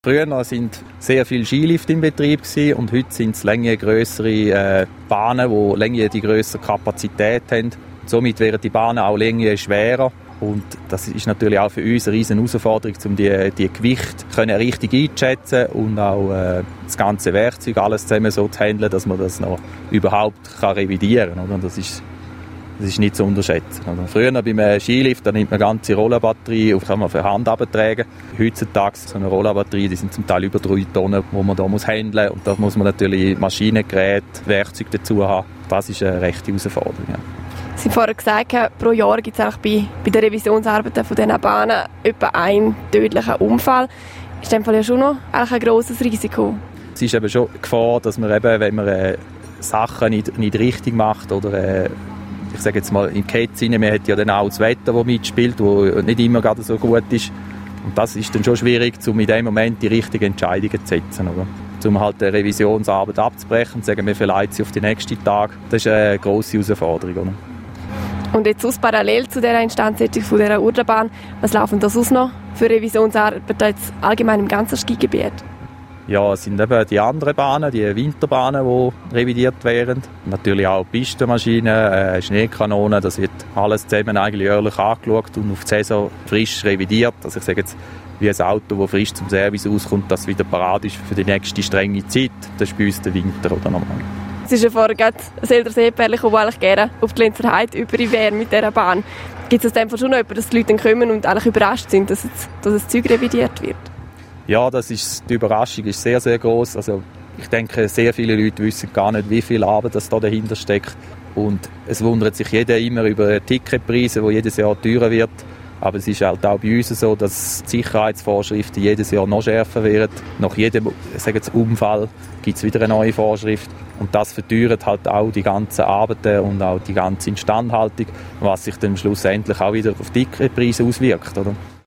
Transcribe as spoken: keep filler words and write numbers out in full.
Früher waren sehr viele Skilifte im Betrieb und heute sind es länger grössere äh, Bahnen, die länger die grössere Kapazität haben. Somit werden die Bahnen auch länger schwerer. Und das ist natürlich auch für uns eine riesen Herausforderung, um die, die Gewichte können richtig einzuschätzen und auch äh, das ganze Werkzeug alles zusammen so zu handeln, dass man das noch überhaupt kann revidieren kann. Und das ist Das ist nicht zu unterschätzen. Also früher beim Skilift, da nimmt man eine ganze Rollerbatterie, auf kann man für Hand abtragen. Heutzutage so eine Rollerbatterie, die sind zum Teil über drei Tonnen, die man da muss handeln muss. Und da muss man natürlich Maschinengeräte, Werkzeuge dazu haben. Das ist eine rechte Herausforderung. Ja. Sie haben vorhin gesagt, pro Jahr gibt es auch bei, bei den Revisionsarbeiten von diesen Bahnen etwa einen tödlichen Unfall. Ist in dem Fall ja schon noch ein grosses Risiko. Es ist eben schon die Gefahr, dass man eben, wenn man äh, Sachen nicht, nicht richtig macht oder äh, ich sage jetzt mal, im Kettsinne, man hat ja dann auch das Wetter, das mitspielt, das nicht immer gerade so gut ist. Und das ist dann schon schwierig, um in dem Moment die richtigen Entscheidungen zu setzen. Oder? Um halt eine Revisionsarbeit abzubrechen und zu sagen, wir verleihen sie auf den nächsten Tag. Das ist eine grosse Herausforderung. Oder? Und jetzt aus parallel zu dieser Instandsetzung von dieser Urlaubbahn, was laufen da sonst noch für Revisionsarbeiten jetzt allgemein im ganzen Skigebiet? Ja, es sind eben die anderen Bahnen, die Winterbahnen, die revidiert werden. Natürlich auch Pistenmaschinen, äh, Schneekanonen, das wird alles zusammen eigentlich jährlich angeschaut und auf die Saison frisch revidiert. Also ich sage jetzt, wie ein Auto, das frisch zum Service auskommt, das wieder parat ist für die nächste strenge Zeit. Das ist bei uns der Winter oder normal. Es ist ja vorhin gerade ein älteres Ehepaar, das eigentlich gerne auf die Lenzer Heide über wäre mit dieser Bahn. Gibt es aus dem Fall schon noch jemanden, dass die Leute dann kommen und eigentlich überrascht sind, dass, jetzt, dass das Zeug revidiert wird? Ja, das ist, die Überraschung ist sehr, sehr groß. Also ich denke, sehr viele Leute wissen gar nicht, wie viel Arbeit das da dahinter steckt. Und es wundert sich jeder immer über die Ticketpreise, die jedes Jahr teurer wird. Aber es ist halt auch bei uns so, dass die Sicherheitsvorschriften jedes Jahr noch schärfer werden. Nach jedem sagen wir, Unfall gibt es wieder eine neue Vorschrift. Und das verteuert halt auch die ganzen Arbeiten und auch die ganze Instandhaltung, was sich dann schlussendlich auch wieder auf die Ticketpreise auswirkt. Oder?